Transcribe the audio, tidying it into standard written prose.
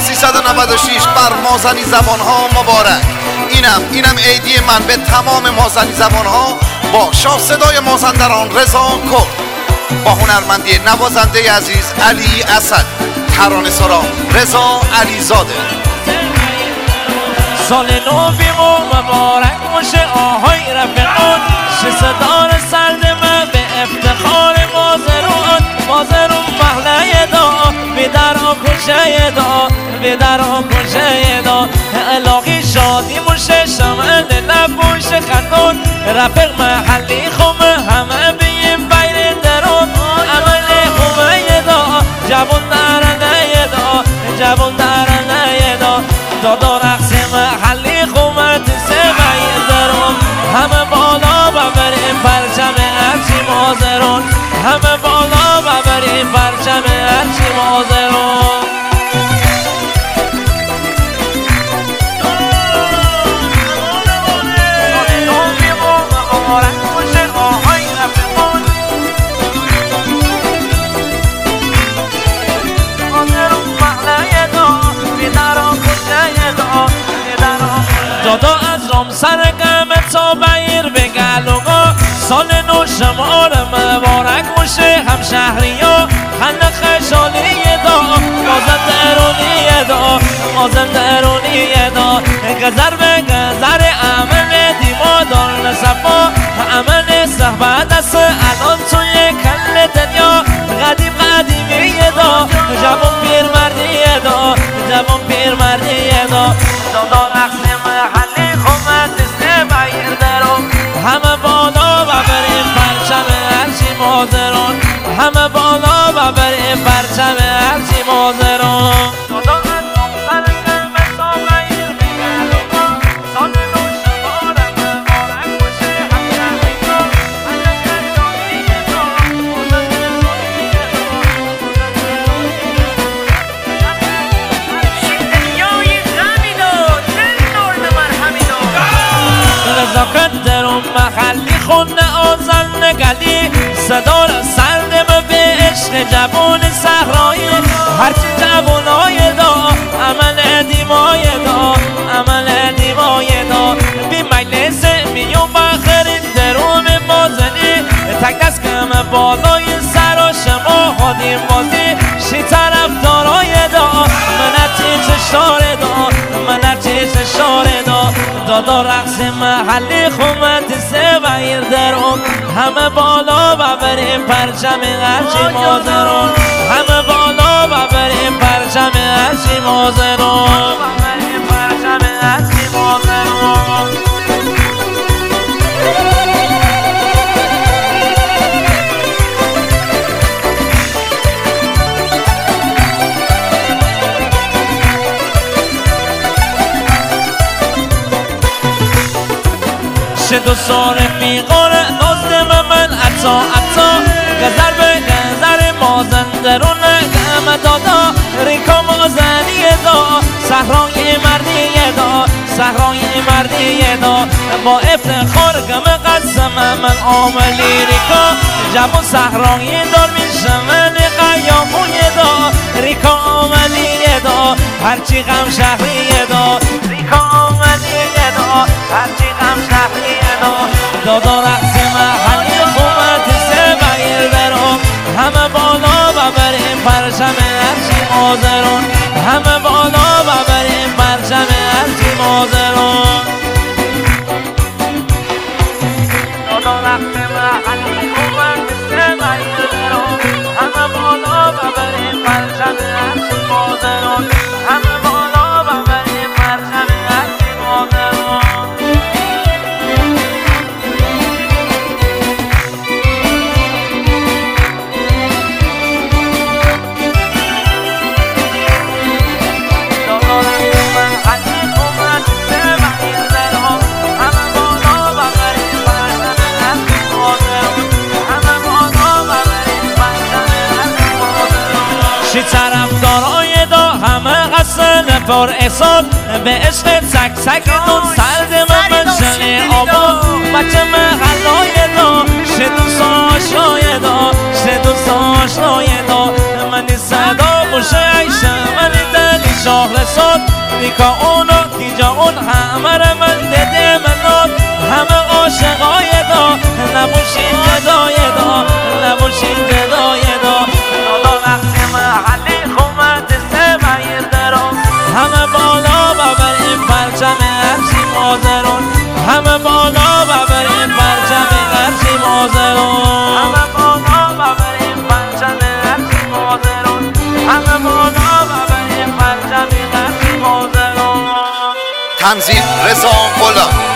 1396 بر مازنی زبان ها مبارک. اینم عیدی من به تمام مازنی زبان ها با شاه صدای مازندران رضا کرد، با هنرمندی نوازنده عزیز علی اسد، ترانه سرا رضا علیزاده. سال نو بیمو مبارک باشه آهای رفقان، صدار سرد من به افتخار مازرون محله دا بیدر و کشه دا بیدر و کشه دا الهی شادی موشه شمع دل بوشه خندون رفق محلی خومه همه بیم بیر درون عمل خومه دا جوان درنه دا جوان درنه دا دادا رقص محلی خومه تسه بیر درون همه بالا ببریم پرچم ارچی مازرون همه بالا ببریم پرچم ارچی مازرون. دادا از رام سرگم تا بیر به گلوگا سال نو شمار مبارک باشه هم شهری ها خنده خشالی دا مازندرونی دا گذر به گذر عمل دیما دار صفا عمل صحبت است الان توی کل دنیا قدیمی دا جوان پیر مردی دا جوان پیر مردی دا دادا رقص محلی خومت دسته بیر درون همه بالا ببریم پرچم ارچی مازرون همه بالا ببریم پرچم ارچی مازرون. دادا از نمسر کمه تا بیر بگلوگا سال نو شمار مبارک باشه هم شهری دا همه کشانی دا دنیای غمی دا دل نور مرهمی دا رزاقت درون محلی خونه آزن گلی صدا را سردم به عشق جوان صحرایی هرچی جوانای دا عمل دیمای دا عمل دیمای دا بی مجلس میون بخرید درون مازنی تک دست کم بالای سر و شما خودیم بازی شی طرف دارای دا منتی چشاره دا منتی چشاره دا دادا رقص محلی خومت سه بیر درون همه بالا ببریم پرچم ارچی مازرون همه بالا ببریم پرچم ارچی مازرون ببریم پرچم ارچی مازرون. دو سال فیقار نازم من عطا گذر به گذر مازندرون گم دادا ریکا مازنی دا صحرای مردی دا با افتخار گم قسم من عاملی ریکا جوان صحرای دار میشم قیاموی دا ریکا عاملی دا هرچی غم شهری دا ریکا عاملی دا هرچی غم شهری دادا رقص محلی خومت سه بیر درون همه بالا ببریم پرچم ارچی مازرون همه بالا ببریم پرچم ارچی مازرون. دادا رقص محلی خومت سه بیر درون همه بالا ببریم پرچم ارچی مازرون همه بالا ببریم پرچم ارچی مازرون. شی طرفدارای دا همه قصد پر احسان به عشق تک تک دون سرد من شنه آبا بچه محلای دا شه دوست آشنای دا شه دوست آشنای دا منی صدا باشه عیشه منی دلی شهر صد نیکا اونو تیجا اون همه رو من دیده مناد همه عاشقای دا نبوشین جدای دا نبوشین جدای دا نالا وقتی محلی خومت سمعی درون همه بالا ببریم پرچم ارچی مازرون همه بالا ببریم پرچم ارچی مازرون همه بالا ببریم پرچم ارچی مازرون همه بالا ببریم پرچم ارچی مازرون تنظیم رضا غلام.